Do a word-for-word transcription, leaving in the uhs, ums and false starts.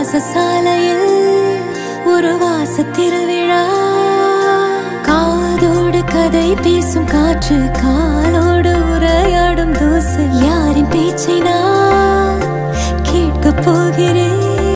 வாசசாலையில் ஒரு வாச திருவிழா காதோடு கதை பேசும் காற்று காலோடு உரையாடும் தூசு யாரின் பேச்சை நான் கேட்கப் போகிறேன்